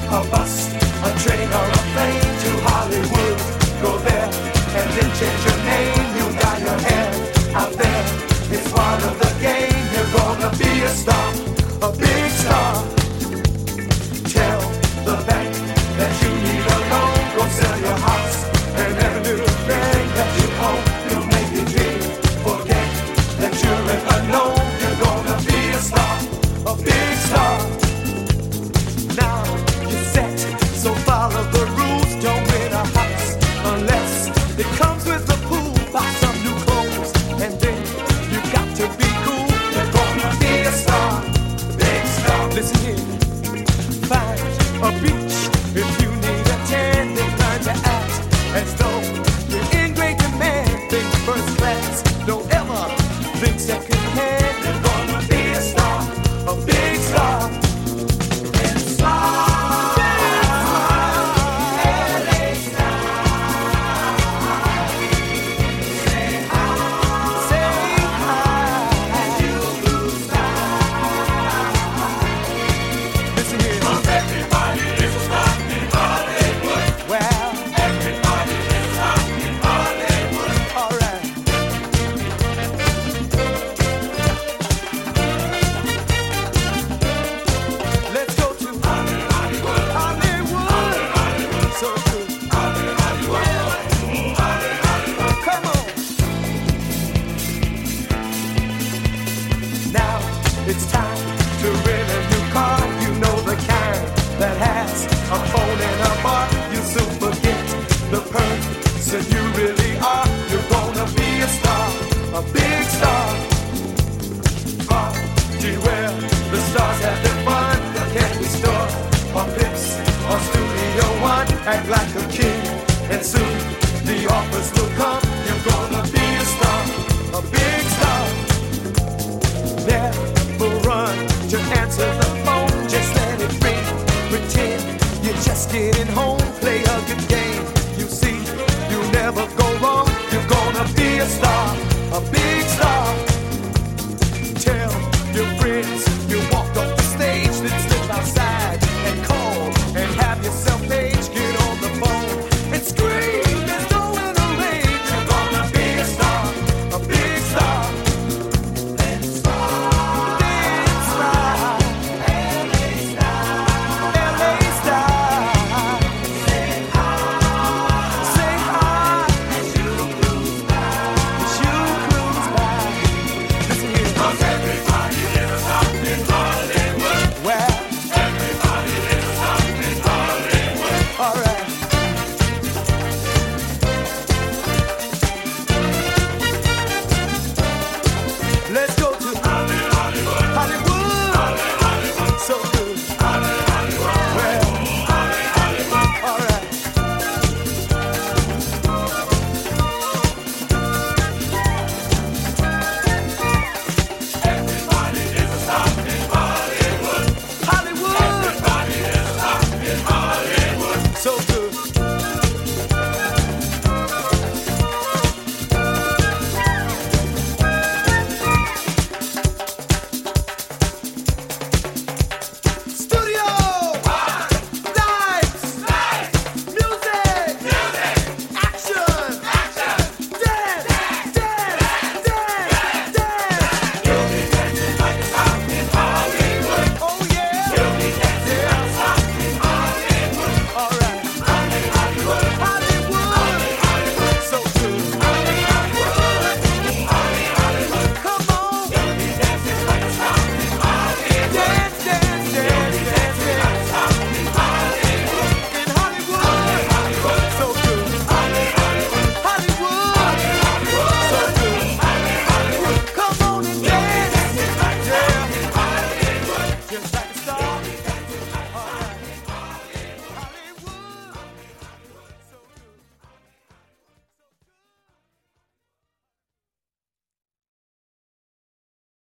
a bus, a train or a plane to Hollywood. Go there and then change your name. You dye your hair out there. It's part of the game. You're gonna be a star, a big star. Tell the bank that you need a loan. Go sell your house and every little thing that you own. You make your dream. Forget that you're alone. You're gonna be a star, a big star. Now you're set, so follow the rules. Don't win a house unless it comes with a pool. Buy some new clothes and then you got to be cool. You're gonna be a star, big star. Listen here, find a beach if you need a tan. Then learn to act as though you're in great demand. Think first class, don't ever think second hand. You're gonna be a star, a big star. It's time to rent a new car. You know the kind that has a phone and a bar. You soon forget the person you really are. You're gonna be a star, a big star. Party where the stars have their fun. The candy store, or Pips, or Studio One. Act like a king, and soon the offers will come. You're gonna be a star, a big star. Never run to answer the phone. Just let it ring. Pretend you're just getting home. Play a good game.